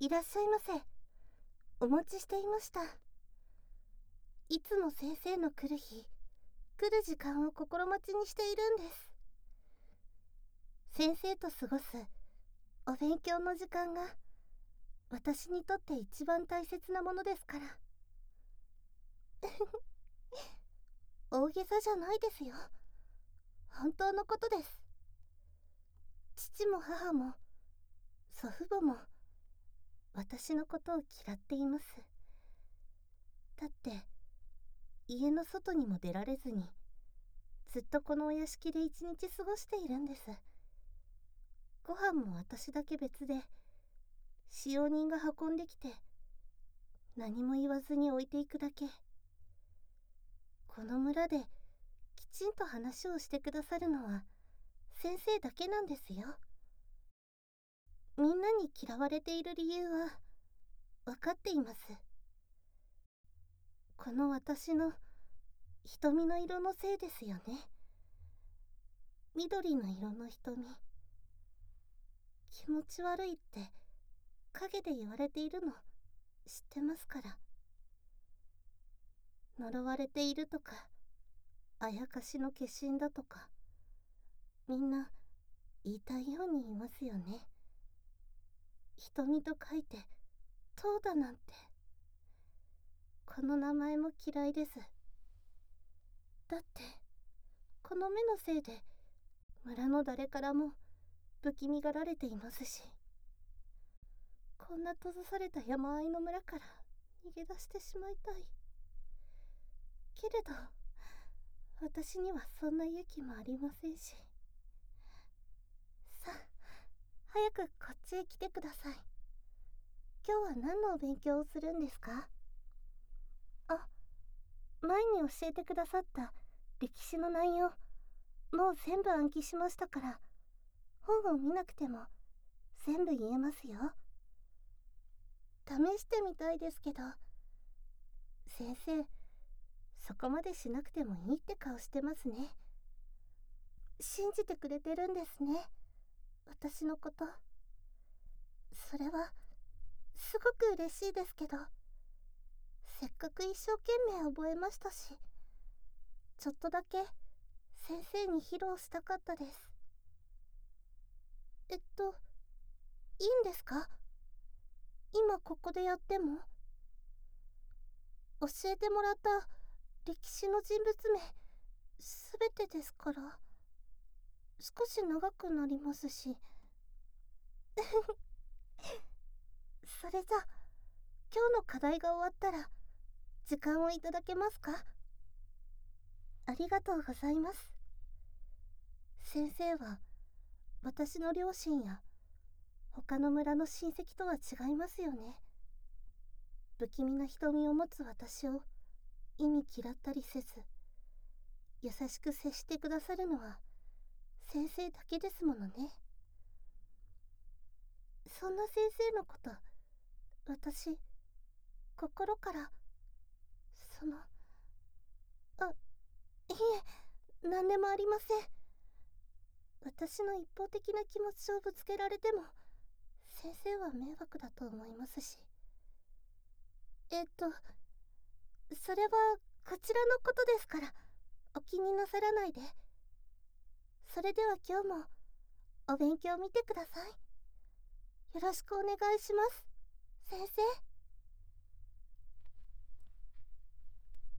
いらっしゃいませ。お待ちしていました。いつも先生の来る日、来る時間を心待ちにしているんです。先生と過ごすお勉強の時間が私にとって一番大切なものですから。大げさじゃないですよ。本当のことです。父も母も祖父母も私のことを嫌っています。だって家の外にも出られずにずっとこのお屋敷で一日過ごしているんです。ご飯も私だけ別で使用人が運んできて何も言わずに置いていくだけ。この村できちんと話をしてくださるのは先生だけなんですよ。みんなに嫌われている理由は分かっています。この私の瞳の色のせいですよね。緑の色の瞳。気持ち悪いって陰で言われているの知ってますから。呪われているとかあやかしの化身だとかみんな言いたいように言いますよね。瞳と書いてトウダなんて。この名前も嫌いです。だってこの目のせいで村の誰からも不気味がられていますし、こんな閉ざされた山あいの村から逃げ出してしまいたい。けれど私にはそんな勇気もありませんし。さあ、早くこっちへ来てください。今日は何のお勉強をするんですか？あ、前に教えてくださった歴史の内容、もう全部暗記しましたから、本を見なくても全部言えますよ。試してみたいですけど。先生、そこまでしなくてもいいって顔してますね。信じてくれてるんですね、私のこと。それはすごく嬉しいですけど、せっかく一生懸命覚えましたし、ちょっとだけ先生に披露したかったです。いいんですか？今ここでやっても。教えてもらった歴史の人物名すべてですから。少し長くなりますし。それじゃ今日の課題が終わったら時間をいただけますか？ありがとうございます。先生は私の両親や他の村の親戚とは違いますよね。不気味な瞳を持つ私を意味嫌ったりせず、優しく接してくださるのは先生だけですものね。そんな先生のこと、私心からあ、いえ、何でもありません。私の一方的な気持ちをぶつけられても先生は迷惑だと思いますし。それはこちらのことですからお気になさらないで。それでは今日もお勉強見てください。よろしくお願いします、先生。